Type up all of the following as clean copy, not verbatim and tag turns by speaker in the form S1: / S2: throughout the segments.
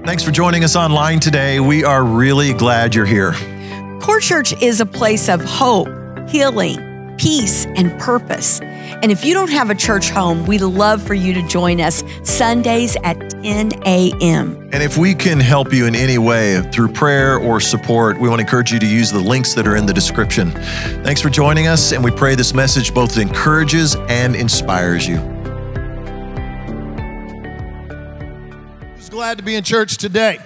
S1: Thanks for joining us online today. We are really glad you're here.
S2: Core Church is a place of hope, healing, peace, and purpose. And if you don't have a church home, we'd love for you to join us Sundays at 10 a.m.
S1: And if we can help you in any way through prayer or support, we want to encourage you to use the links that are in the description. Thanks for joining us, and we pray this message both encourages and inspires you.
S3: Who's glad to be in church today?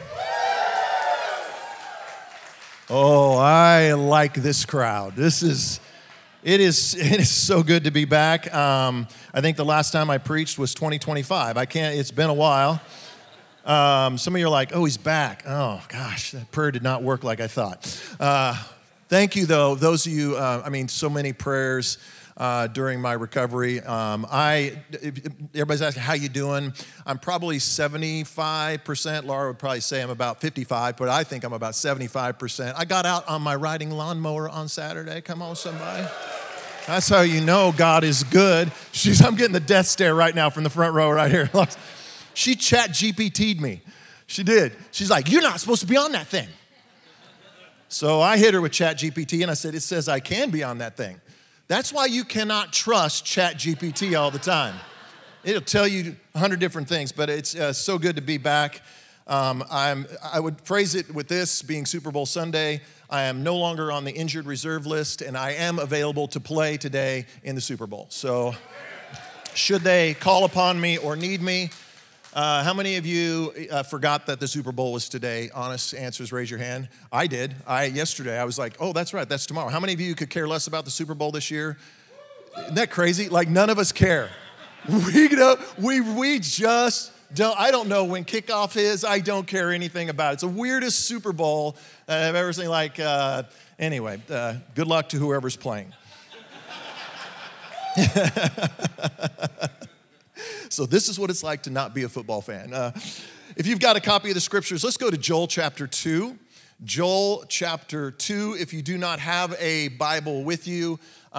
S3: Oh, I like this crowd. It is so good to be back. I think the last time I preached was 2025. It's been a while. Some of you are like, oh, he's back. Oh, gosh, that prayer did not work like I thought. Thank you, though. Those of you, so many prayers during my recovery. Everybody's asking, how you doing? I'm probably 75%. Laura would probably say I'm about 55, but I think I'm about 75%. I got out on my riding lawnmower on Saturday. Come on, somebody. That's how you know God is good. I'm getting the death stare right now from the front row right here. She chat GPT'd me. She did. She's like, you're not supposed to be on that thing. So I hit her with chat GPT and I said, it says I can be on that thing. That's why you cannot trust chat GPT all the time. It'll tell you 100 different things, but it's so good to be back. I would phrase it with this being Super Bowl Sunday. I am no longer on the injured reserve list, and I am available to play today in the Super Bowl. So should they call upon me or need me, how many of you forgot that the Super Bowl was today? Honest answers, raise your hand. I did. Yesterday, I was like, oh, that's right, that's tomorrow. How many of you could care less about the Super Bowl this year? Isn't that crazy? Like, none of us care. We just don't. I don't know when kickoff is. I don't care anything about it. It's the weirdest Super Bowl I've ever seen. Anyway, good luck to whoever's playing. So this is what it's like to not be a football fan. If you've got a copy of the scriptures, let's go to Joel chapter 2. Joel chapter 2. If you do not have a Bible with you,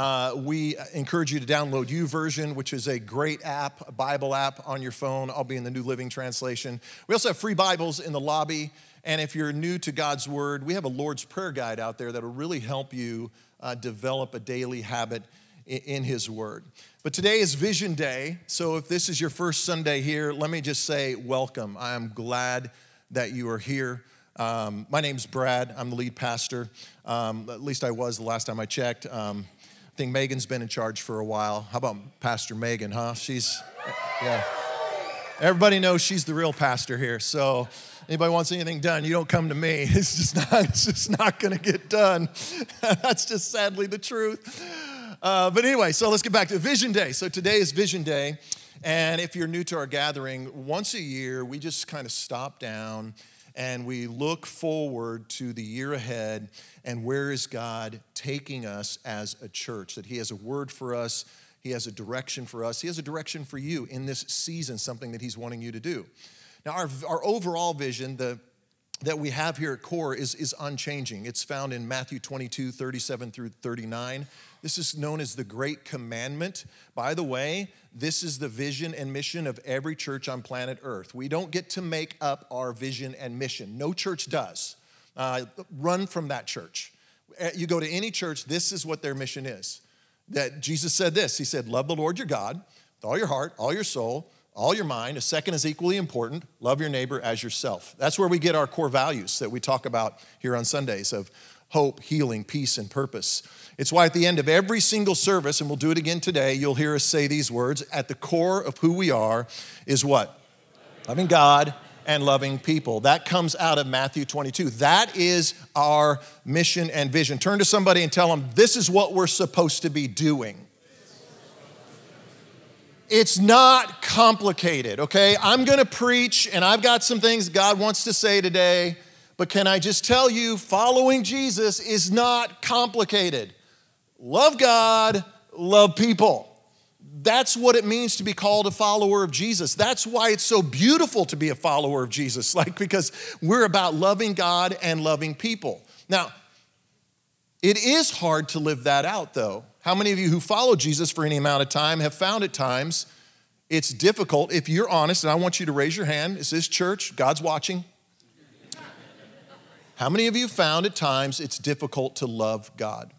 S3: we encourage you to download YouVersion, which is a great app, a Bible app on your phone. I'll be in the New Living Translation. We also have free Bibles in the lobby. And if you're new to God's Word, we have a Lord's Prayer Guide out there that will really help you develop a daily habit in His Word. But today is Vision Day, so if this is your first Sunday here, let me just say welcome. I am glad that you are here. My name's Brad. I'm the lead pastor. At least I was the last time I checked. I think Megan's been in charge for a while. How about Pastor Megan, huh? Yeah. Everybody knows she's the real pastor here, so anybody wants anything done, you don't come to me. It's just not going to get done. That's just sadly the truth. But anyway, so let's get back to Vision Day. So today is Vision Day, and if you're new to our gathering, once a year, we just kind of stop down and we look forward to the year ahead and where is God taking us as a church, that He has a word for us, He has a direction for us, He has a direction for you in this season, something that He's wanting you to do. Now, our overall vision, that we have here at Core is unchanging. It's found in Matthew 22, 37 through 39. This is known as the Great Commandment. By the way, this is the vision and mission of every church on planet Earth. We don't get to make up our vision and mission. No church does. Run from that church. You go to any church, this is what their mission is. That Jesus said this. He said, love the Lord your God with all your heart, all your soul, all your mind. A second is equally important. Love your neighbor as yourself. That's where we get our core values that we talk about here on Sundays of hope, healing, peace, and purpose. It's why at the end of every single service, and we'll do it again today, you'll hear us say these words. At the core of who we are is what? Loving God and loving people. That comes out of Matthew 22. That is our mission and vision. Turn to somebody and tell them, this is what we're supposed to be doing. It's not complicated, okay? I'm going to preach, and I've got some things God wants to say today, but can I just tell you, following Jesus is not complicated. Love God, love people. That's what it means to be called a follower of Jesus. That's why it's so beautiful to be a follower of Jesus, because we're about loving God and loving people. Now, it is hard to live that out, though. How many of you who follow Jesus for any amount of time have found at times it's difficult? If you're honest, and I want you to raise your hand, is this church, God's watching, How many of you found at times it's difficult to love God?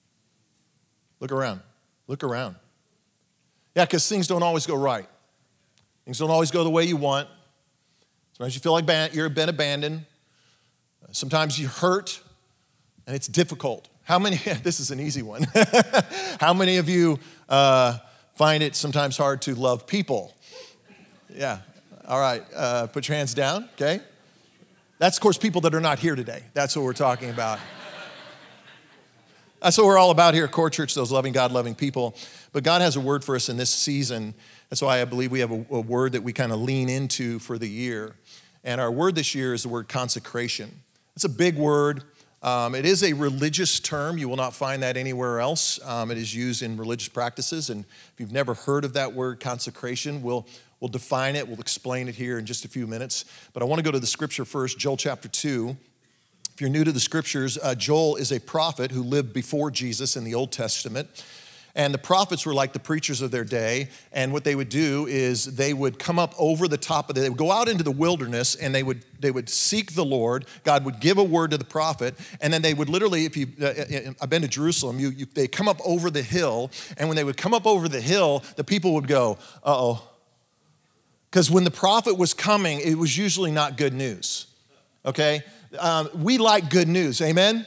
S3: Look around. Look around. Yeah, because things don't always go right. Things don't always go the way you want. Sometimes you feel like you've been abandoned. Sometimes you hurt, and it's difficult. How many, this is an easy one. How many of you find it sometimes hard to love people? Yeah, all right, put your hands down, okay? That's, of course, people that are not here today. That's what we're talking about. That's what we're all about here at Core Church, those loving God, loving people. But God has a word for us in this season. That's why I believe we have a word that we kind of lean into for the year. And our word this year is the word consecration. It's a big word. It is a religious term. You will not find that anywhere else. It is used in religious practices. And if you've never heard of that word, consecration, we'll define it. We'll explain it here in just a few minutes. But I want to go to the scripture first, Joel chapter 2. If you're new to the scriptures, Joel is a prophet who lived before Jesus in the Old Testament. And the prophets were like the preachers of their day. And what they would do is they would come up over the top of it. They would go out into the wilderness and they would seek the Lord. God would give a word to the prophet. And then they would literally, I've been to Jerusalem, they come up over the hill. And when they would come up over the hill, the people would go, uh-oh. Because when the prophet was coming, it was usually not good news, okay? We like good news, amen?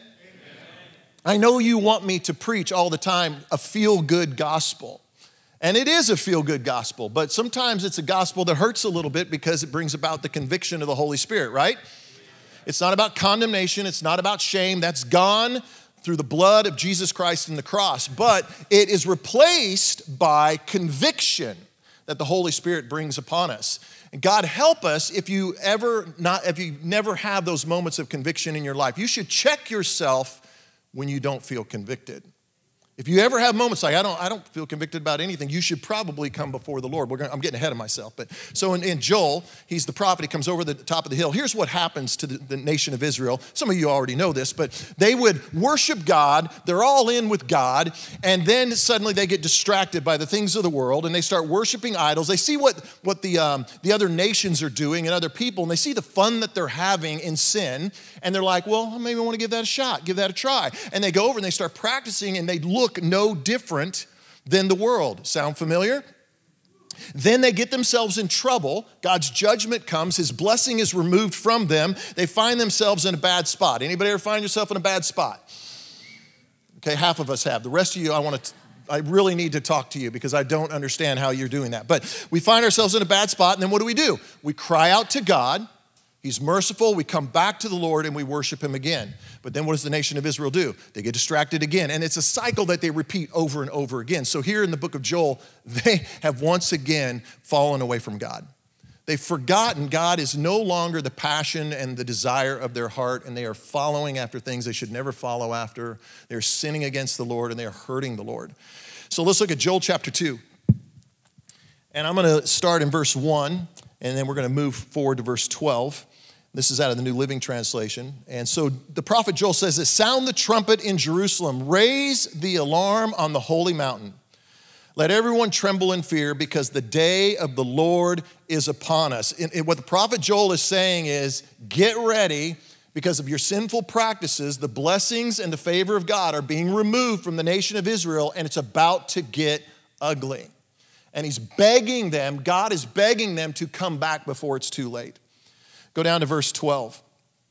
S3: I know you want me to preach all the time a feel-good gospel. And it is a feel-good gospel, but sometimes it's a gospel that hurts a little bit because it brings about the conviction of the Holy Spirit, right? It's not about condemnation. It's not about shame. That's gone through the blood of Jesus Christ and the cross. But it is replaced by conviction that the Holy Spirit brings upon us. And God help us if you never have those moments of conviction in your life. You should check yourself when you don't feel convicted. If you ever have moments like, I don't feel convicted about anything, you should probably come before the Lord. I'm getting ahead of myself. But so in Joel, he's the prophet. He comes over the top of the hill. Here's what happens to the nation of Israel. Some of you already know this, but they would worship God. They're all in with God. And then suddenly they get distracted by the things of the world and they start worshiping idols. They see what the other nations are doing and other people, and they see the fun that they're having in sin. And they're like, well, maybe I want to give that a shot, give that a try. And they go over and they start practicing and they look no different than the world. Sound familiar? Then they get themselves in trouble. God's judgment comes. His blessing is removed from them. They find themselves in a bad spot. Anybody ever find yourself in a bad spot? Okay, half of us have. The rest of you, I really need to talk to you because I don't understand how you're doing that. But we find ourselves in a bad spot, and then what do? We cry out to God. He's merciful. We come back to the Lord and we worship him again. But then what does the nation of Israel do? They get distracted again. And it's a cycle that they repeat over and over again. So here in the book of Joel, they have once again fallen away from God. They've forgotten God is no longer the passion and the desire of their heart, and they are following after things they should never follow after. They're sinning against the Lord and they're hurting the Lord. So let's look at Joel chapter 2. And I'm going to start in verse 1, and then we're going to move forward to verse 12. This is out of the New Living Translation. And so the prophet Joel says this, sound the trumpet in Jerusalem, raise the alarm on the holy mountain. Let everyone tremble in fear because the day of the Lord is upon us. And what the prophet Joel is saying is, get ready because of your sinful practices. The blessings and the favor of God are being removed from the nation of Israel, and it's about to get ugly. And he's begging them, God is begging them to come back before it's too late. Go down to verse 12.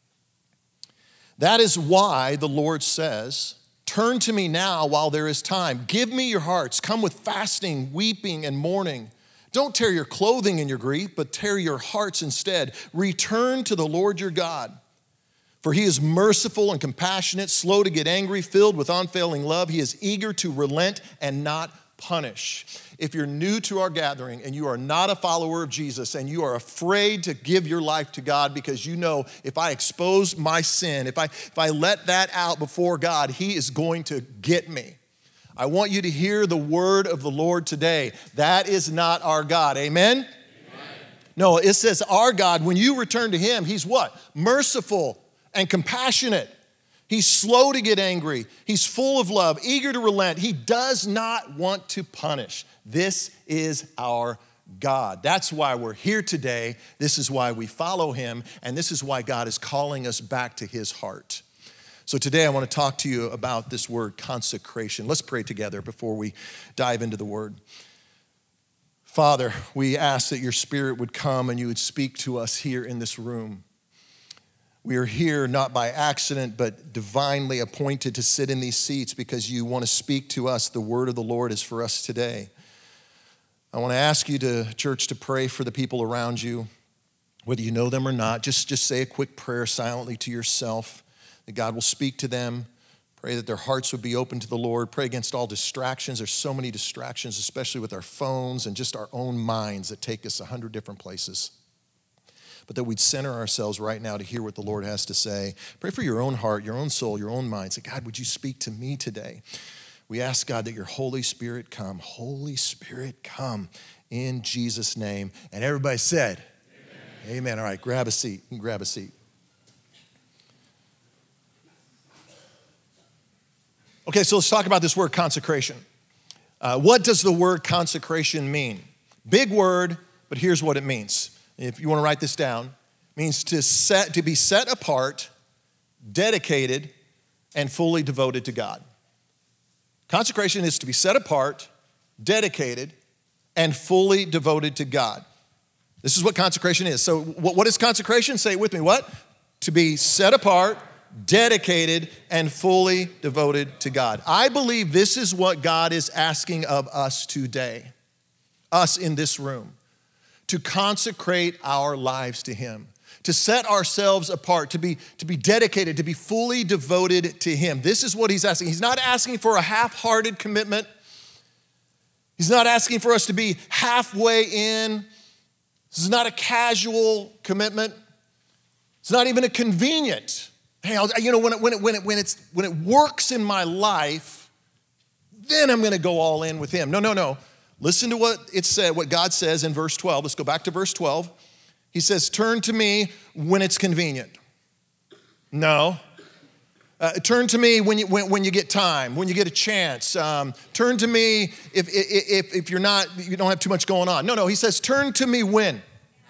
S3: That is why the Lord says, turn to me now while there is time. Give me your hearts. Come with fasting, weeping, and mourning. Don't tear your clothing in your grief, but tear your hearts instead. Return to the Lord your God. For he is merciful and compassionate, slow to get angry, filled with unfailing love. He is eager to relent and not punish. If you're new to our gathering and you are not a follower of Jesus and you are afraid to give your life to God because you know if I expose my sin, if I let that out before God, he is going to get me. I want you to hear the word of the Lord today. That is not our God. Amen? Amen. No, it says our God, when you return to him, he's what? Merciful and compassionate. He's slow to get angry. He's full of love, eager to relent. He does not want to punish. This is our God. That's why we're here today. This is why we follow him, and this is why God is calling us back to his heart. So today I want to talk to you about this word consecration. Let's pray together before we dive into the word. Father, we ask that your Spirit would come and you would speak to us here in this room. We are here not by accident, but divinely appointed to sit in these seats because you want to speak to us. The word of the Lord is for us today. I want to ask you, church, to pray for the people around you, whether you know them or not. Just say a quick prayer silently to yourself, that God will speak to them. Pray that their hearts would be open to the Lord. Pray against all distractions. There's so many distractions, especially with our phones and just our own minds that take us 100 different places. But that we'd center ourselves right now to hear what the Lord has to say. Pray for your own heart, your own soul, your own mind. Say, God, would you speak to me today? We ask, God, that your Holy Spirit come. Holy Spirit, come in Jesus' name. And everybody said, amen. Amen. All right, grab a seat. You can grab a seat. Okay, so let's talk about this word consecration. What does the word consecration mean? Big word, but here's what it means. If you want to write this down, it means to be set apart, dedicated, and fully devoted to God. Consecration is to be set apart, dedicated, and fully devoted to God. This is what consecration is. So what is consecration? Say it with me. What? To be set apart, dedicated, and fully devoted to God. I believe this is what God is asking of us today, us in this room, to consecrate our lives to him, to set ourselves apart, to be dedicated, to be fully devoted to him. This is what he's asking. He's not asking for a half-hearted commitment. He's not asking for us to be halfway in. This is not a casual commitment. It's not even a convenient. Hey, when it works in my life, then I'm going to go all in with him. No. Listen to what it said, what God says in verse 12. Let's go back to verse 12. He says, turn to me when it's convenient. No. Turn to me when you get time, when you get a chance. Turn to me if you don't have too much going on. No. He says, turn to me when?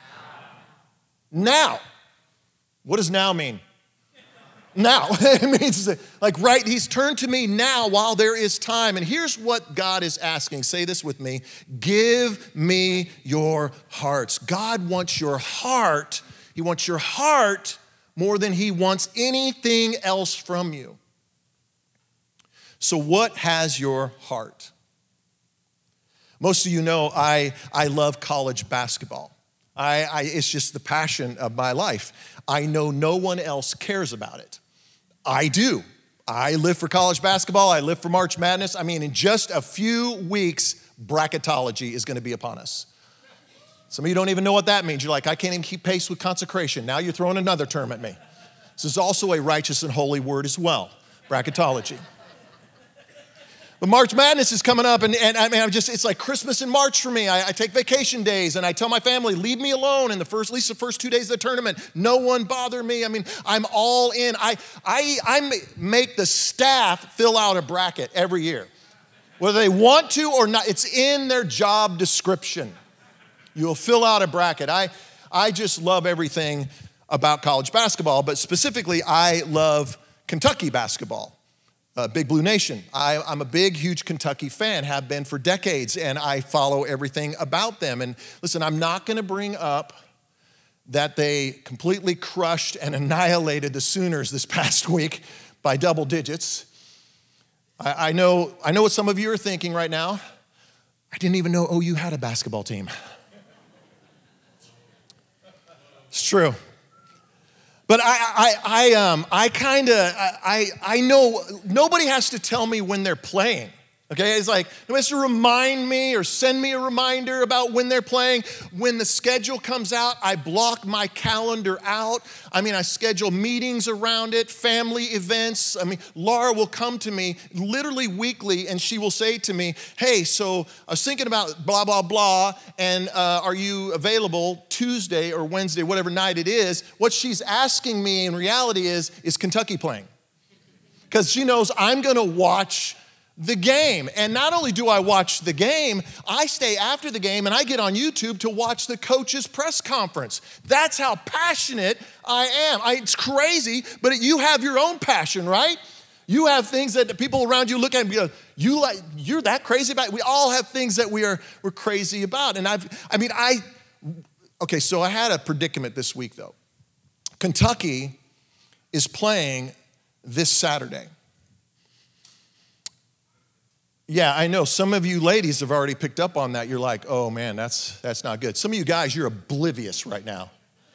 S3: Now. What does now mean? Now. It means like right, he's turned to me now while there is time. And here's what God is asking. Say this with me. Give me your hearts. God wants your heart. He wants your heart more than he wants anything else from you. So what has your heart? Most of you know I love college basketball. It's just the passion of my life. I know no one else cares about it. I do. I live for college basketball. I live for March Madness. I mean, in just a few weeks, bracketology is going to be upon us. Some of you don't even know what that means. You're like, I can't even keep pace with consecration. Now you're throwing another term at me. This is also a righteous and holy word as well, bracketology. But March Madness is coming up, and I mean, it's like Christmas in March for me. I take vacation days, and I tell my family, leave me alone in at least the first 2 days of the tournament. No one bother me. I mean, I'm all in. I make the staff fill out a bracket every year. Whether they want to or not, it's in their job description. You'll fill out a bracket. I just love everything about college basketball, but specifically, I love Kentucky basketball. Big Blue Nation. I'm a big, huge Kentucky fan, have been for decades, and I follow everything about them. And listen, I'm not going to bring up that they completely crushed and annihilated the Sooners this past week by double digits. I know what some of you are thinking right now. I didn't even know OU had a basketball team. It's true. But I know nobody has to tell me when they're playing. Okay, it's like nobody has to remind me or send me a reminder about when they're playing. When the schedule comes out, I block my calendar out. I mean, I schedule meetings around it, family events. I mean, Laura will come to me literally weekly and she will say to me, hey, so I was thinking about blah, blah, blah, and are you available Tuesday or Wednesday, whatever night it is? What she's asking me in reality is Kentucky playing? Because she knows I'm going to watch the game. And not only do I watch the game, I stay after the game and I get on YouTube to watch the coach's press conference. That's how passionate I am. It's crazy, but you have your own passion, right? You have things that the people around you look at and go, you're that crazy about it? We all have things that we're crazy about. And okay, so I had a predicament this week though. Kentucky is playing this Saturday. Yeah, I know. Some of you ladies have already picked up on that. You're like, oh man, that's not good. Some of you guys, you're oblivious right now.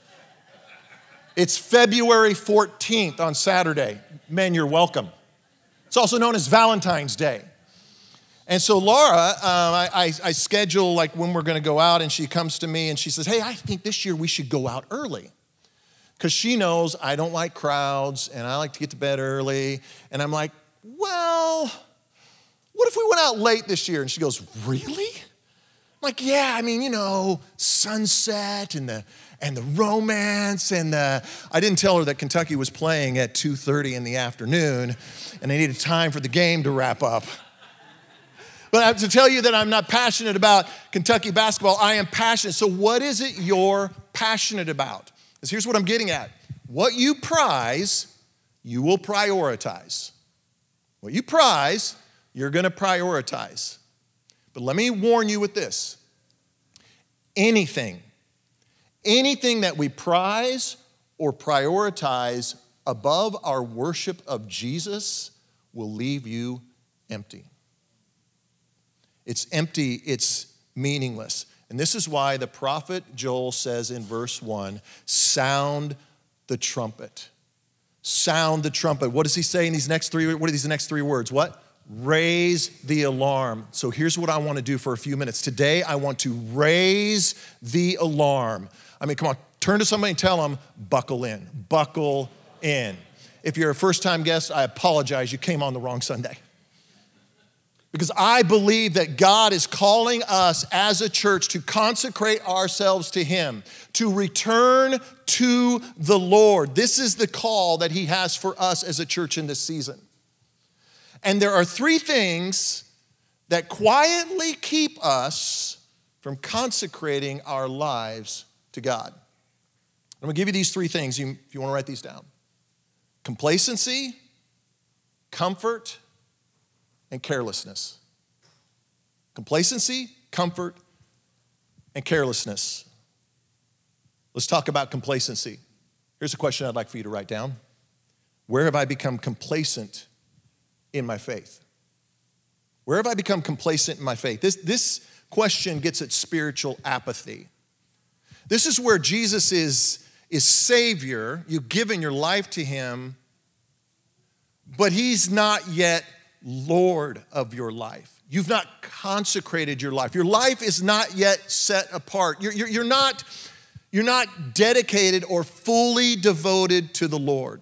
S3: It's February 14th on Saturday. Men, you're welcome. It's also known as Valentine's Day. And so Laura, I schedule like when we're going to go out, and she comes to me and she says, hey, I think this year we should go out early. Because she knows I don't like crowds and I like to get to bed early. And I'm like, well, what if we went out late this year? And she goes, really? I'm like, yeah, sunset and the romance I didn't tell her that Kentucky was playing at 2:30 in the afternoon and they needed time for the game to wrap up. But I have to tell you that I'm not passionate about Kentucky basketball. I am passionate. So what is it you're passionate about? Because here's what I'm getting at. What you prize, you will prioritize. What you prize, you're going to prioritize. But let me warn you with this. Anything that we prize or prioritize above our worship of Jesus will leave you empty. It's empty, it's meaningless. And this is why the prophet Joel says in verse 1, sound the trumpet. Sound the trumpet. What does he say in these next three? What are these next three words? What? Raise the alarm. So here's what I want to do for a few minutes. Today, I want to raise the alarm. Come on, turn to somebody and tell them, buckle in. Buckle in. If you're a first-time guest, I apologize. You came on the wrong Sunday. Because I believe that God is calling us as a church to consecrate ourselves to Him, to return to the Lord. This is the call that He has for us as a church in this season. And there are three things that quietly keep us from consecrating our lives to God. I'm going to give you these three things if you want to write these down. Complacency, comfort, and carelessness. Complacency, comfort, and carelessness. Let's talk about complacency. Here's a question I'd like for you to write down. Where have I become complacent in my faith? Where have I become complacent in my faith? This question gets at spiritual apathy. This is where Jesus is Savior. You've given your life to Him, but He's not yet Lord of your life. You've not consecrated your life. Your life is not yet set apart. You're not dedicated or fully devoted to the Lord.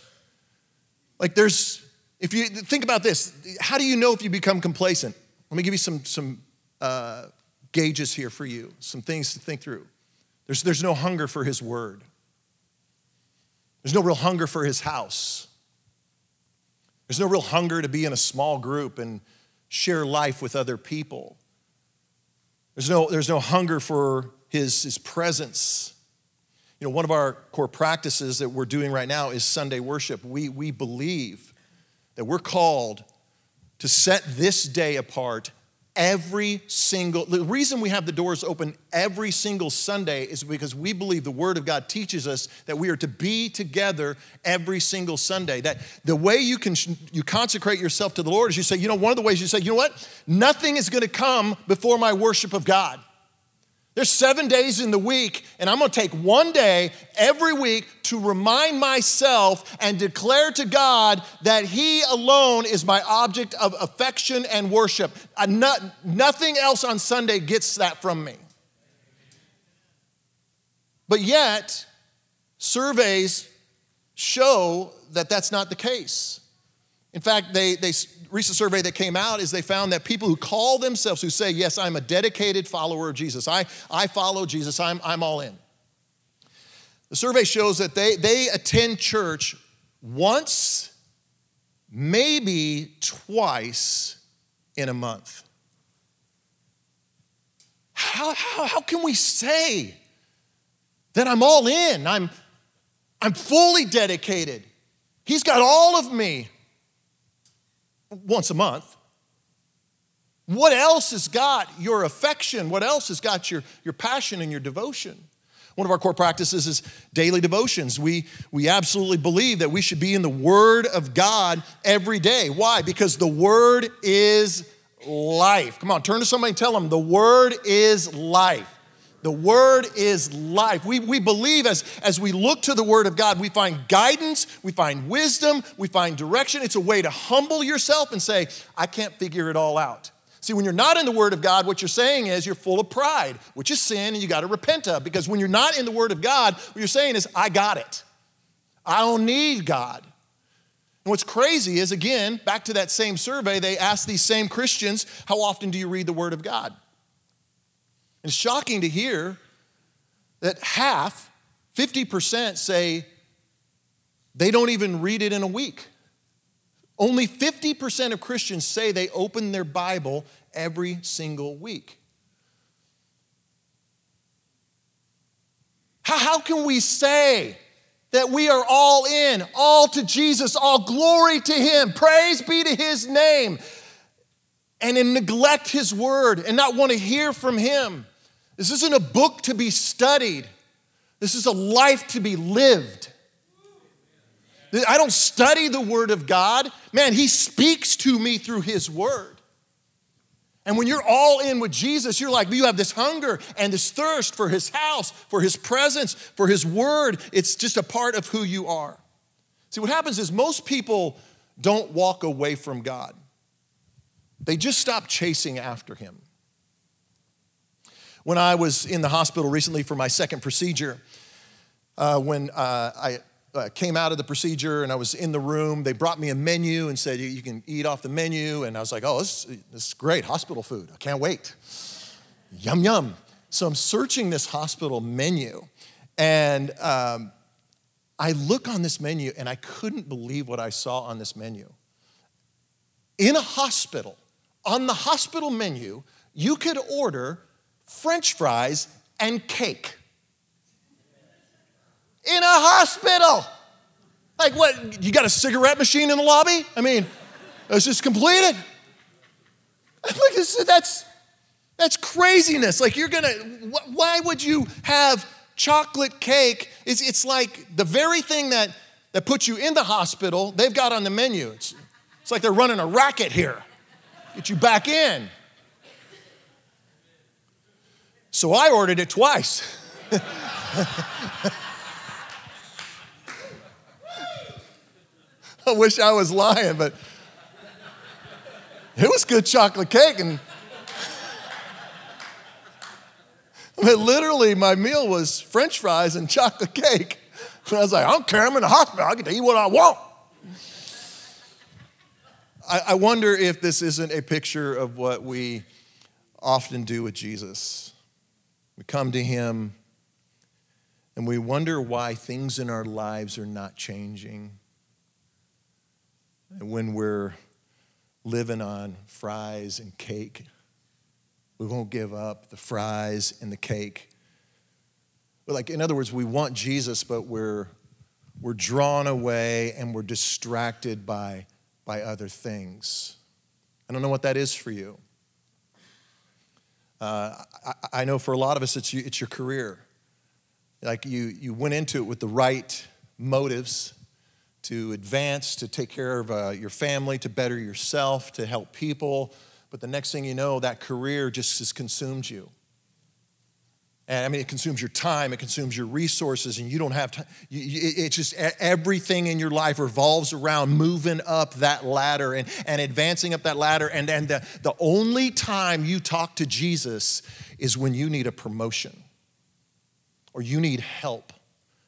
S3: If you think about this, how do you know if you become complacent? Let me give you some gauges here for you, some things to think through. There's no hunger for His word. There's no real hunger for His house. There's no real hunger to be in a small group and share life with other people. There's no hunger for His presence. One of our core practices that we're doing right now is Sunday worship. We believe that we're called to set this day apart the reason we have the doors open every single Sunday is because we believe the Word of God teaches us that we are to be together every single Sunday. That the way you consecrate yourself to the Lord is you say, one of the ways you say, nothing is going to come before my worship of God. There's 7 days in the week, and I'm going to take one day every week to remind myself and declare to God that He alone is my object of affection and worship. Nothing else on Sunday gets that from me. But yet, surveys show that that's not the case. In fact, recent survey that came out is they found that people who call themselves, who say, yes, I'm a dedicated follower of Jesus. I follow Jesus. I'm all in. The survey shows that they attend church once, maybe twice in a month. How can we say that I'm all in? I'm fully dedicated. He's got all of me once a month. What else has got your affection? What else has got your passion and your devotion? One of our core practices is daily devotions. We absolutely believe that we should be in the Word of God every day. Why? Because the Word is life. Come on, turn to somebody and tell them the Word is life. The Word is life. We believe as we look to the Word of God, we find guidance, we find wisdom, we find direction. It's a way to humble yourself and say, I can't figure it all out. See, when you're not in the Word of God, what you're saying is you're full of pride, which is sin, and you got to repent of. Because when you're not in the Word of God, what you're saying is, I got it. I don't need God. And what's crazy is, again, back to that same survey, they asked these same Christians, how often do you read the Word of God? And it's shocking to hear that 50% say they don't even read it in a week. Only 50% of Christians say they open their Bible every single week. How can we say that we are all in, all to Jesus, all glory to Him, praise be to His name, and then neglect His word and not want to hear from Him? This isn't a book to be studied. This is a life to be lived. I don't study the Word of God. Man, He speaks to me through His Word. And when you're all in with Jesus, you're like, you have this hunger and this thirst for His house, for His presence, for His Word. It's just a part of who you are. See, what happens is most people don't walk away from God. They just stop chasing after Him. When I was in the hospital recently for my second procedure, when I came out of the procedure and I was in the room, they brought me a menu and said, you can eat off the menu. And I was like, oh, this is great, hospital food. I can't wait. Yum, yum. So I'm searching this hospital menu. And I look on this menu and I couldn't believe what I saw on this menu. In a hospital, on the hospital menu, you could order French fries and cake. In a hospital. Like what, you got a cigarette machine in the lobby? I mean, it's just completed. Like, that's craziness. Like why would you have chocolate cake? It's like the very thing that puts you in the hospital, they've got on the menu. It's like they're running a racket here. Get you back in. So I ordered it twice. I wish I was lying, but it was good chocolate cake. And literally my meal was French fries and chocolate cake. And I was like, I don't care, I'm in the hospital, I get to eat what I want. I wonder if this isn't a picture of what we often do with Jesus. We come to Him and we wonder why things in our lives are not changing. And when we're living on fries and cake, we won't give up the fries and the cake. Like, in other words, we want Jesus, but we're drawn away and we're distracted by other things. I don't know what that is for you. I know for a lot of us, it's your career. Like you went into it with the right motives to advance, to take care of your family, to better yourself, to help people. But the next thing you know, that career just has consumed you. And I mean, it consumes your time, it consumes your resources, and you don't have time. It's just everything in your life revolves around moving up that ladder and advancing up that ladder. And the only time you talk to Jesus is when you need a promotion or you need help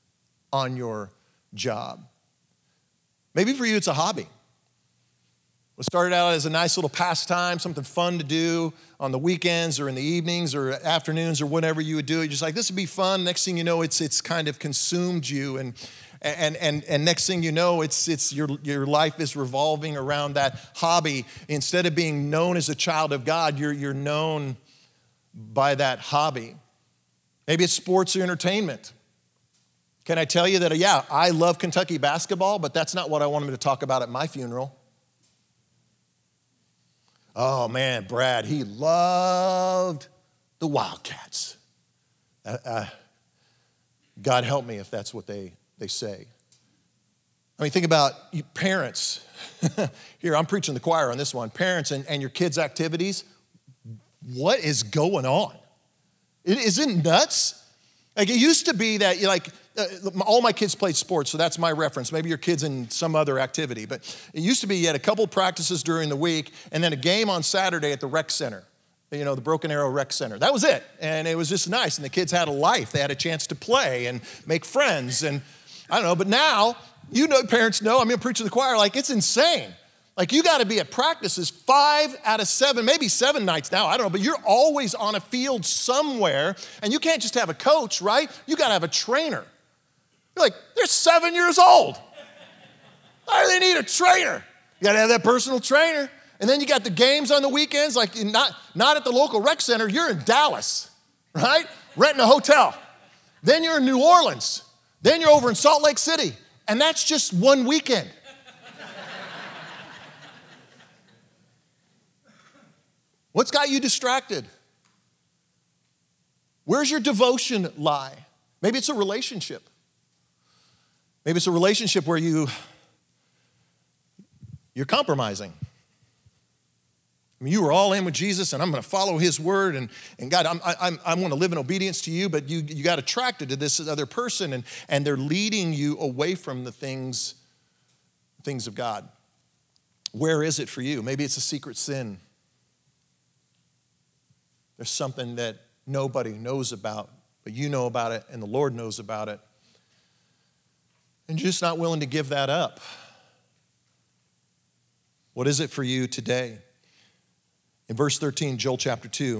S3: on your job. Maybe for you, it's a hobby. What started out as a nice little pastime, something fun to do on the weekends or in the evenings or afternoons or whenever you would do it. You're just like, this would be fun. Next thing you know, it's kind of consumed you. And next thing you know, it's your life is revolving around that hobby. Instead of being known as a child of God, you're known by that hobby. Maybe it's sports or entertainment. Can I tell you that, yeah, I love Kentucky basketball, but that's not what I want them to talk about at my funeral. Oh man, Brad, he loved the Wildcats. God help me if that's what they say. I mean, think about you parents. Here, I'm preaching the choir on this one. Parents and your kids' activities. What is going on? Isn't it nuts? Like it used to be that all my kids played sports, so that's my reference. Maybe your kid's in some other activity. But it used to be you had a couple practices during the week and then a game on Saturday at the rec center, the Broken Arrow Rec Center. That was it. And it was just nice. And the kids had a life. They had a chance to play and make friends. And I don't know, but now, parents know, I'm preaching the choir, like it's insane. Like you got to be at practices 5 out of 7, maybe 7 nights now, I don't know, but you're always on a field somewhere. And you can't just have a coach, right? You got to have a trainer. You're like, they're 7 years old. Why do they need a trainer? You got to have that personal trainer. And then you got the games on the weekends, like not at the local rec center. You're in Dallas, right? Renting a hotel. Then you're in New Orleans. Then you're over in Salt Lake City. And that's just one weekend. What's got you distracted? Where's your devotion lie? Maybe it's a relationship. Maybe it's a relationship where you're compromising. You were all in with Jesus, and I'm going to follow his word, and God, I want to live in obedience to you, but you got attracted to this other person, and they're leading you away from the things of God. Where is it for you? Maybe it's a secret sin. There's something that nobody knows about, but you know about it, and the Lord knows about it. And you're just not willing to give that up. What is it for you today? In verse 13, Joel chapter 2,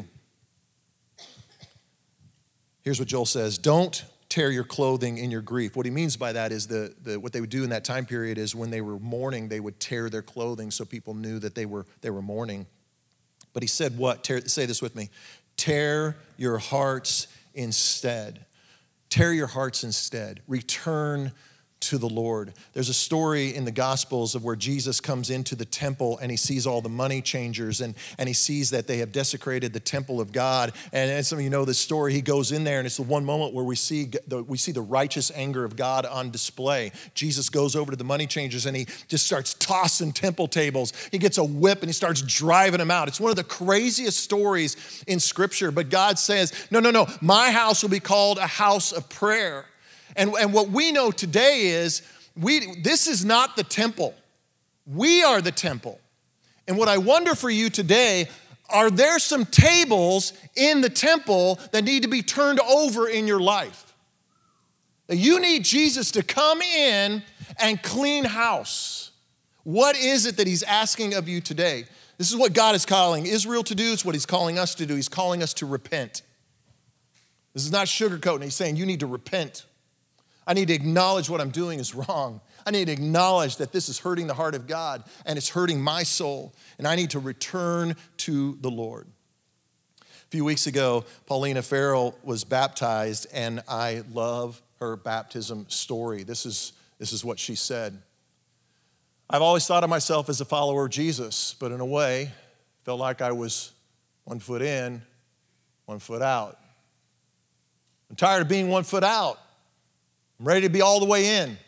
S3: here's what Joel says: don't tear your clothing in your grief. What he means by that is what they would do in that time period is when they were mourning, they would tear their clothing so people knew that they were mourning. But he said what? Say this with me. Tear your hearts instead. Tear your hearts instead. Return to the Lord. There's a story in the Gospels of where Jesus comes into the temple and he sees all the money changers and he sees that they have desecrated the temple of God. And some of you know this story. He goes in there and it's the one moment where we see the righteous anger of God on display. Jesus goes over to the money changers and he just starts tossing temple tables. He gets a whip and he starts driving them out. It's one of the craziest stories in Scripture. But God says, no, my house will be called a house of prayer. And what we know today is this is not the temple. We are the temple. And what I wonder for you today, are there some tables in the temple that need to be turned over in your life? That you need Jesus to come in and clean house. What is it that he's asking of you today? This is what God is calling Israel to do. It's what he's calling us to do. He's calling us to repent. This is not sugarcoating. He's saying you need to repent. I need to acknowledge what I'm doing is wrong. I need to acknowledge that this is hurting the heart of God and it's hurting my soul. And I need to return to the Lord. A few weeks ago, Paulina Farrell was baptized, and I love her baptism story. This is what she said. I've always thought of myself as a follower of Jesus, but in a way, felt like I was 1 foot in, 1 foot out. I'm tired of being 1 foot out. I'm ready to be all the way in.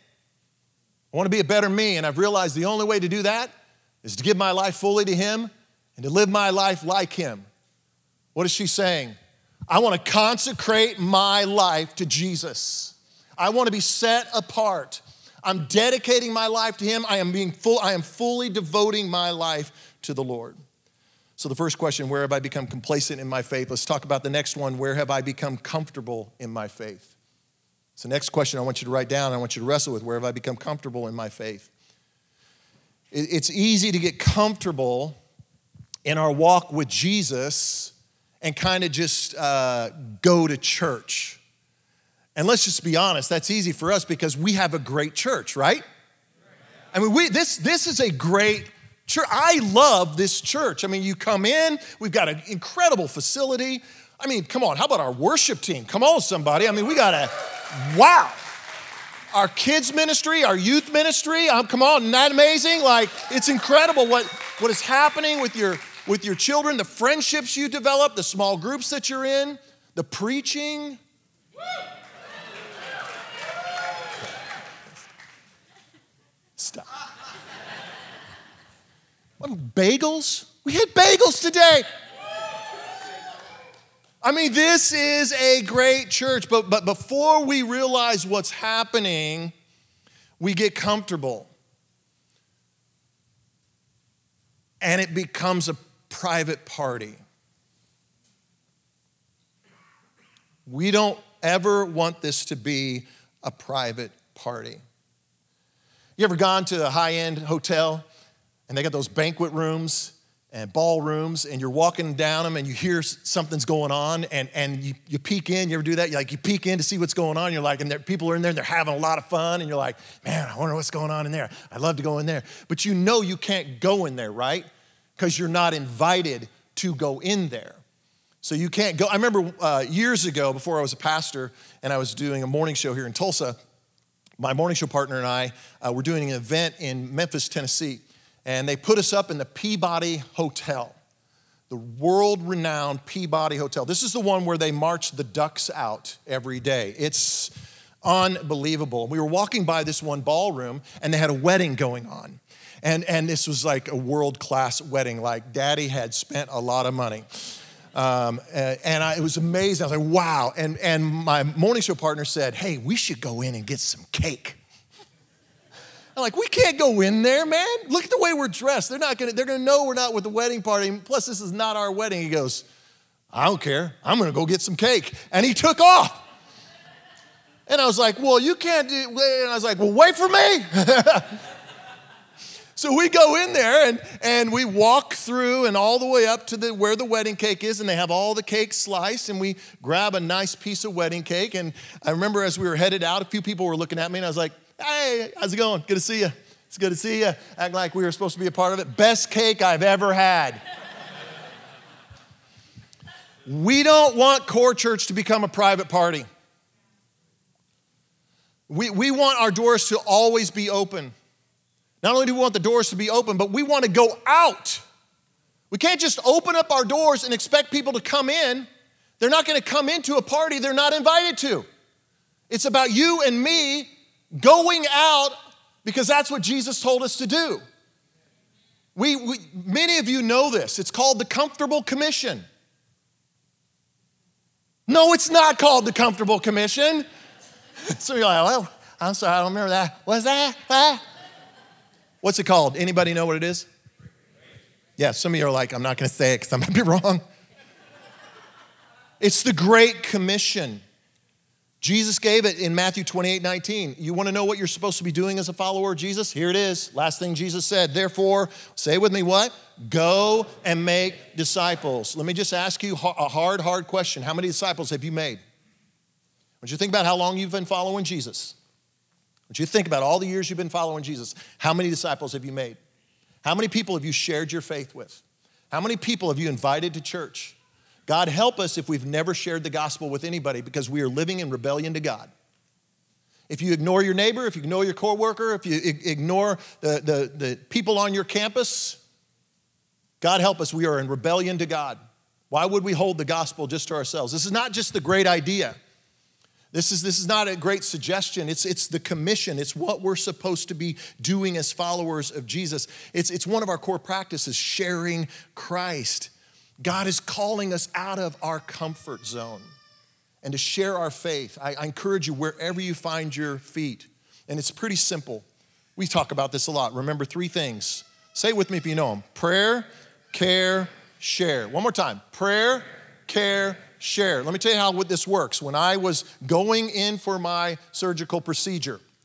S3: I want to be a better me, and I've realized the only way to do that is to give my life fully to him and to live my life like him. What is she saying? I want to consecrate my life to Jesus. I want to be set apart. I'm dedicating my life to him. I am fully devoting my life to the Lord. So the first question, where have I become complacent in my faith? Let's talk about the next one. Where have I become comfortable in my faith? So the next question I want you to write down, I want you to wrestle with, where have I become comfortable in my faith? It's easy to get comfortable in our walk with Jesus and kind of just go to church. And let's just be honest, that's easy for us because we have a great church, right? I mean, this is a great church. I love this church. I mean, you come in, we've got an incredible facility. I mean, come on, how about our worship team? Come on, somebody. I mean, we got wow. Our kids ministry, our youth ministry, come on, isn't that amazing? Like, it's incredible what is happening with your children, the friendships you develop, the small groups that you're in, the preaching. Stop. Bagels? We had bagels today. I mean, this is a great church, but before we realize what's happening, we get comfortable. And it becomes a private party. We don't ever want this to be a private party. You ever gone to a high-end hotel and they got those banquet rooms and ballrooms, and you're walking down them and you hear something's going on, and you peek in? You ever do that? You peek in to see what's going on. You're like, and people are in there and they're having a lot of fun, and you're like, man, I wonder what's going on in there. I'd love to go in there. But you know you can't go in there, right? Because you're not invited to go in there. So you can't go. I remember years ago, before I was a pastor and I was doing a morning show here in Tulsa, my morning show partner and I were doing an event in Memphis, Tennessee. And they put us up in the Peabody Hotel, the world-renowned Peabody Hotel. This is the one where they march the ducks out every day. It's unbelievable. We were walking by this one ballroom, and they had a wedding going on. And this was like a world-class wedding, like Daddy had spent a lot of money. It was amazing. I was like, wow. And my morning show partner said, hey, we should go in and get some cake. I'm like, we can't go in there, man. Look at the way we're dressed. They're gonna know we're not with the wedding party. Plus, this is not our wedding. He goes, I don't care. I'm gonna go get some cake. And he took off. And I was like, well, you can't do it. And I was like, well, wait for me. So we go in there and we walk through and all the way up to where the wedding cake is, and they have all the cake sliced, and we grab a nice piece of wedding cake. And I remember as we were headed out, a few people were looking at me, and I was like, hey, how's it going? Good to see you. It's good to see you. Acting like we were supposed to be a part of it. Best cake I've ever had. We don't want Core Church to become a private party. We want our doors to always be open. Not only do we want the doors to be open, but we want to go out. We can't just open up our doors and expect people to come in. They're not going to come into a party they're not invited to. It's about you and me going out because that's what Jesus told us to do. Many of you know this. It's called the Comfortable Commission. No, it's not called the Comfortable Commission. So you're like, well, I'm sorry, I don't remember that. What's that? Huh? What's it called? Anybody know what it is? Yeah, some of you are like, I'm not going to say it because I might be wrong. It's the Great Commission. Jesus gave it in Matthew 28:19. You want to know what you're supposed to be doing as a follower of Jesus? Here it is. Last thing Jesus said. Therefore, say with me what? Go and make disciples. Let me just ask you a hard question. How many disciples have you made? When you think about how long you've been following Jesus, when you think about all the years you've been following Jesus, how many disciples have you made? How many people have you shared your faith with? How many people have you invited to church? God help us if we've never shared the gospel with anybody because we are living in rebellion to God. If you ignore your neighbor, if you ignore your coworker, if you ignore the people on your campus, God help us, we are in rebellion to God. Why would we hold the gospel just to ourselves? This is not just the great idea. This is not a great suggestion. It's the commission. It's what we're supposed to be doing as followers of Jesus. It's one of our core practices, sharing Christ. God is calling us out of our comfort zone and to share our faith. I encourage you wherever you find your feet. And it's pretty simple. We talk about this a lot. Remember 3 things. Say it with me if you know them. Prayer, care, share. One more time. Prayer, care, share. Let me tell you how this works. When I was going in for my surgical procedure,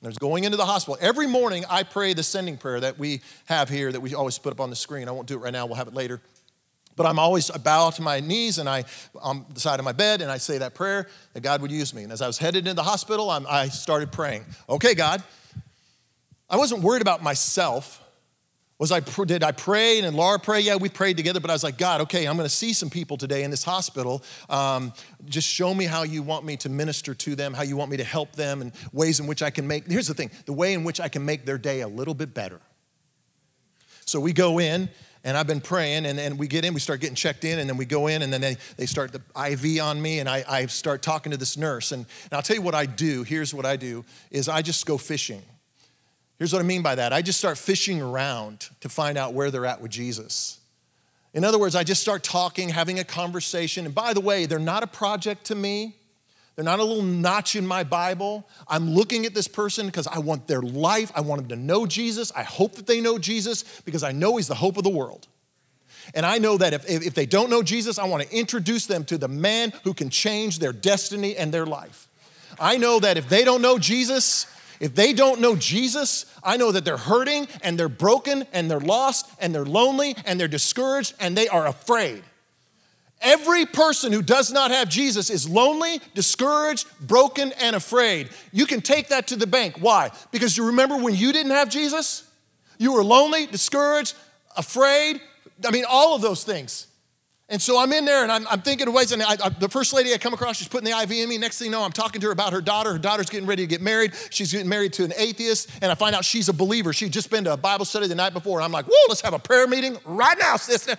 S3: There's going into the hospital. Every morning I pray the sending prayer that we have here that we always put up on the screen. I won't do it right now. We'll have it later. But I bow to my knees and I on the side of my bed and I say that prayer that God would use me. And as I was headed into the hospital, I started praying. Okay, God, I wasn't worried about myself. Did I pray and Laura pray? Yeah, we prayed together, but I was like, God, okay, I'm going to see some people today in this hospital. Just show me how you want me to minister to them, how you want me to help them, and ways in which I can here's the thing, the way in which I can make their day a little bit better. So we go in, and I've been praying, and we get in, we start getting checked in, and then we go in, and then they start the IV on me, and I start talking to this nurse. And I'll tell you what I do. Here's what I do, is I just go fishing. Here's what I mean by that. I just start fishing around to find out where they're at with Jesus. In other words, I just start talking, having a conversation. And by the way, they're not a project to me. They're not a little notch in my Bible. I'm looking at this person because I want their life. I want them to know Jesus. I hope that they know Jesus because I know he's the hope of the world. And I know that if they don't know Jesus, I want to introduce them to the man who can change their destiny and their life. I know that if they don't know Jesus, I know that they're hurting and they're broken and they're lost and they're lonely and they're discouraged and they are afraid. Every person who does not have Jesus is lonely, discouraged, broken, and afraid. You can take that to the bank. Why? Because you remember when you didn't have Jesus? You were lonely, discouraged, afraid. All of those things. And so I'm in there and I'm thinking of ways, and the first lady I come across, she's putting the IV in me. Next thing you know, I'm talking to her about her daughter. Her daughter's getting ready to get married. She's getting married to an atheist, and I find out she's a believer. She'd just been to a Bible study the night before. And I'm like, whoa, let's have a prayer meeting right now, sister.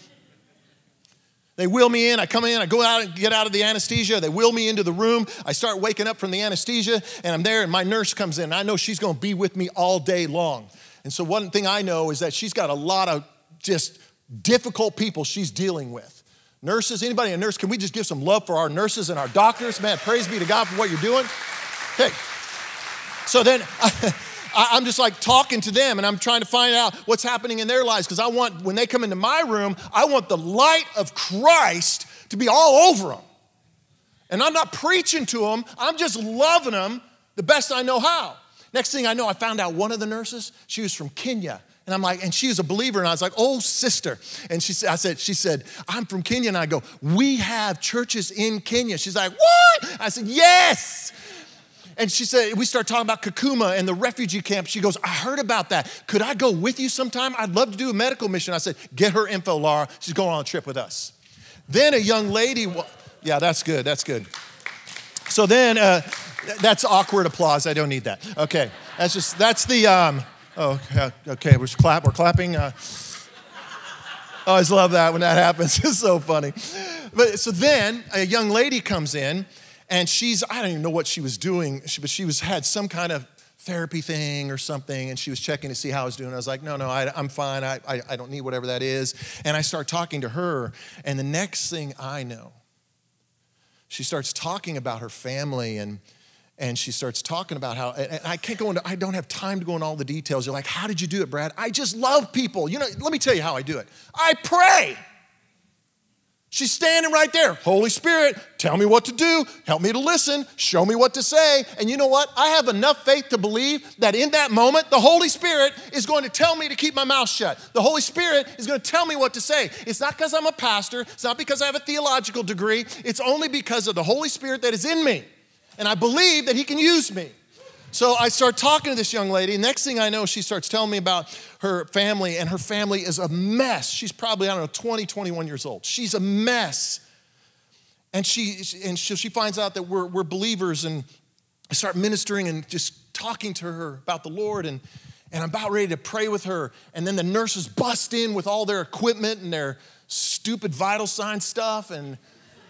S3: They wheel me in, I come in, I go out and get out of the anesthesia. They wheel me into the room. I start waking up from the anesthesia, and I'm there, and my nurse comes in. And I know she's gonna be with me all day long. And so one thing I know is that she's got a lot of just difficult people she's dealing with. Nurses, anybody a nurse, can we just give some love for our nurses and our doctors? Man, praise be to God for what you're doing. Okay, so then I'm just like talking to them and I'm trying to find out what's happening in their lives because I want, when they come into my room, I want the light of Christ to be all over them. And I'm not preaching to them, I'm just loving them the best I know how. Next thing I know, I found out one of the nurses, she was from Kenya. And I'm like, and she was a believer, and I was like, oh, sister. And she said, I'm from Kenya. And I go, we have churches in Kenya. She's like, what? I said, yes. And she said, we start talking about Kakuma and the refugee camp. She goes, I heard about that. Could I go with you sometime? I'd love to do a medical mission. I said, get her info, Laura. She's going on a trip with us. Then a young lady, yeah, that's good, that's good. So then, that's awkward applause. I don't need that. Okay, that's the, okay, we're clapping. I always love that when that happens. It's so funny. But so then a young lady comes in and I don't even know what she was doing, but she had some kind of therapy thing or something, and she was checking to see how I was doing. I was like, no, I'm fine. I don't need whatever that is. And I start talking to her, and the next thing I know, she starts talking about her family and she starts talking about how, and I don't have time to go into all the details. You're like, how did you do it, Brad? I just love people. Let me tell you how I do it. I pray. She's standing right there. Holy Spirit, tell me what to do. Help me to listen. Show me what to say. And you know what? I have enough faith to believe that in that moment, the Holy Spirit is going to tell me to keep my mouth shut. The Holy Spirit is going to tell me what to say. It's not because I'm a pastor. It's not because I have a theological degree. It's only because of the Holy Spirit that is in me. And I believe that he can use me. So I start talking to this young lady. Next thing I know, she starts telling me about her family, and her family is a mess. She's probably, 20, 21 years old. She's a mess. And she finds out that we're believers, and I start ministering and just talking to her about the Lord, and I'm about ready to pray with her. And then the nurses bust in with all their equipment and their stupid vital sign stuff, and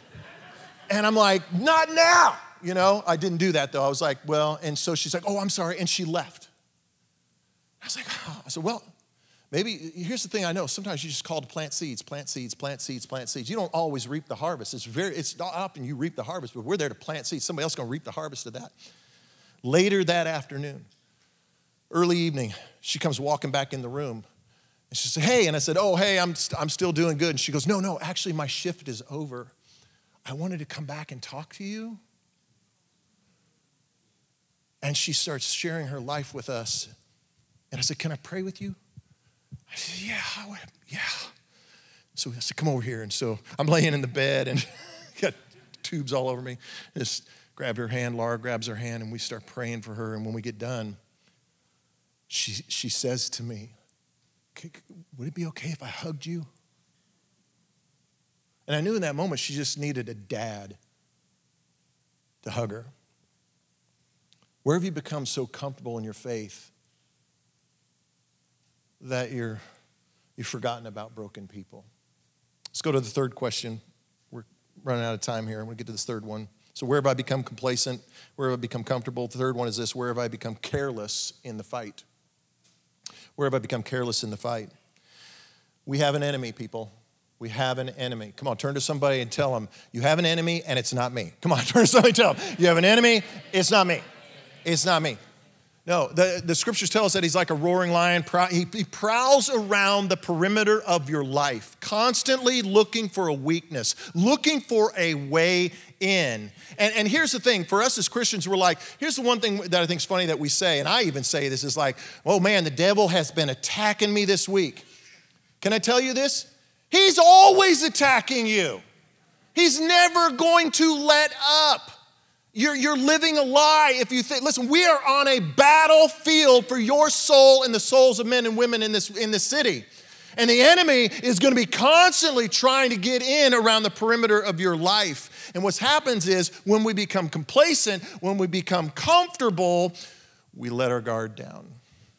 S3: I'm like, not now. I didn't do that though. I was like, well, and so she's like, oh, I'm sorry. And she left. I was like, oh. I said, well, maybe, here's the thing I know. Sometimes you just call to plant seeds, plant seeds, plant seeds, plant seeds. You don't always reap the harvest. It's not often you reap the harvest, but we're there to plant seeds. Somebody else is going to reap the harvest of that. Later that afternoon, early evening, she comes walking back in the room. And she said, hey. And I said, oh, hey, I'm still doing good. And she goes, no, actually my shift is over. I wanted to come back and talk to you. And she starts sharing her life with us. And I said, can I pray with you? I said, yeah. So I said, come over here. And so I'm laying in the bed and got tubes all over me. Just grabbed her hand, Laura grabs her hand, and we start praying for her. And when we get done, she says to me, would it be okay if I hugged you? And I knew in that moment she just needed a dad to hug her. Where have you become so comfortable in your faith that you've forgotten about broken people? Let's go to the third question. We're running out of time here. I'm going to get to this third one. So where have I become complacent? Where have I become comfortable? The third one is this: where have I become careless in the fight? Where have I become careless in the fight? We have an enemy, people. We have an enemy. Come on, turn to somebody and tell them, you have an enemy and it's not me. Come on, turn to somebody and tell them, you have an enemy, it's not me. It's not me. No, the scriptures tell us that he's like a roaring lion. He prowls around the perimeter of your life, constantly looking for a weakness, looking for a way in. And here's the thing, for us as Christians, we're like, here's the one thing that I think is funny that we say, and I even say this, is like, oh man, the devil has been attacking me this week. Can I tell you this? He's always attacking you. He's never going to let up. You're living a lie if you think, listen, we are on a battlefield for your soul and the souls of men and women in this city. And the enemy is going to be constantly trying to get in around the perimeter of your life. And what happens is when we become complacent, when we become comfortable, we let our guard down.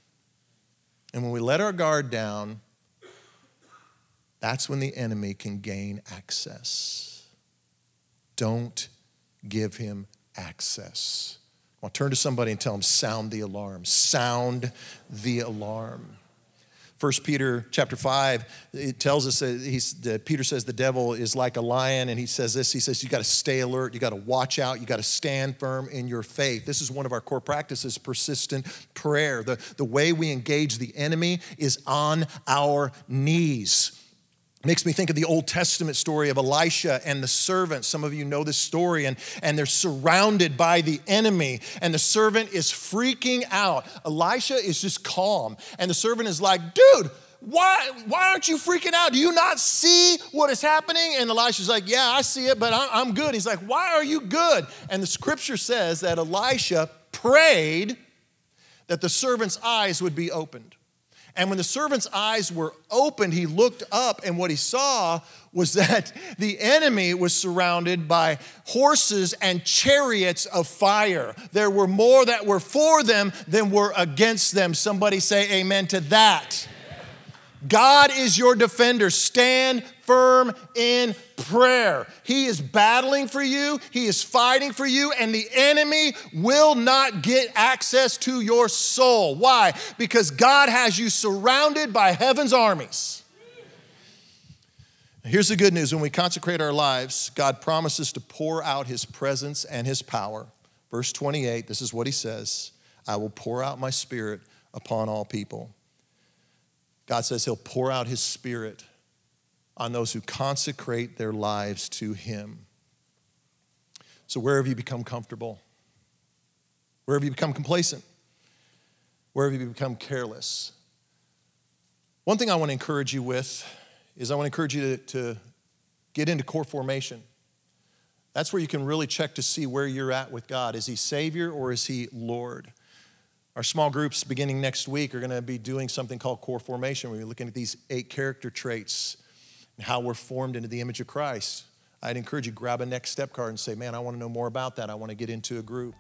S3: And when we let our guard down, that's when the enemy can gain access. Don't give him access. I'll turn to somebody and tell them, sound the alarm. Sound the alarm. 1 Peter chapter 5, it tells us that Peter says the devil is like a lion, and he says this, he says you got to stay alert, you got to watch out, you got to stand firm in your faith. This is one of our core practices, persistent prayer. The way we engage the enemy is on our knees. Makes me think of the Old Testament story of Elisha and the servant. Some of you know this story, and they're surrounded by the enemy, and the servant is freaking out. Elisha is just calm, and the servant is like, dude, why aren't you freaking out? Do you not see what is happening? And Elisha's like, yeah, I see it, but I'm good. He's like, why are you good? And the scripture says that Elisha prayed that the servant's eyes would be opened. And when the servant's eyes were opened, he looked up, and what he saw was that the enemy was surrounded by horses and chariots of fire. There were more that were for them than were against them. Somebody say amen to that. God is your defender. Stand firm in prayer. He is battling for you. He is fighting for you, and the enemy will not get access to your soul. Why? Because God has you surrounded by heaven's armies. Here's the good news. When we consecrate our lives, God promises to pour out his presence and his power. Verse 28, this is what he says: I will pour out my spirit upon all people. God says he'll pour out his spirit on those who consecrate their lives to him. So where have you become comfortable? Where have you become complacent? Where have you become careless? One thing I want to encourage you with is I want to encourage you to get into core formation. That's where you can really check to see where you're at with God. Is he Savior or is he Lord? Our small groups beginning next week are going to be doing something called core formation. We're looking at these 8 character traits and how we're formed into the image of Christ. I'd encourage you to grab a next step card and say, man, I want to know more about that. I want to get into a group.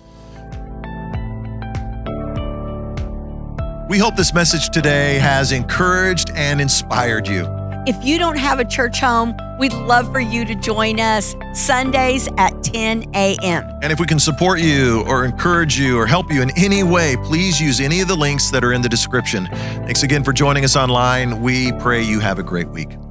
S1: We hope this message today has encouraged and inspired you.
S2: If you don't have a church home, we'd love for you to join us Sundays at 10 a.m.
S1: And if we can support you or encourage you or help you in any way, please use any of the links that are in the description. Thanks again for joining us online. We pray you have a great week.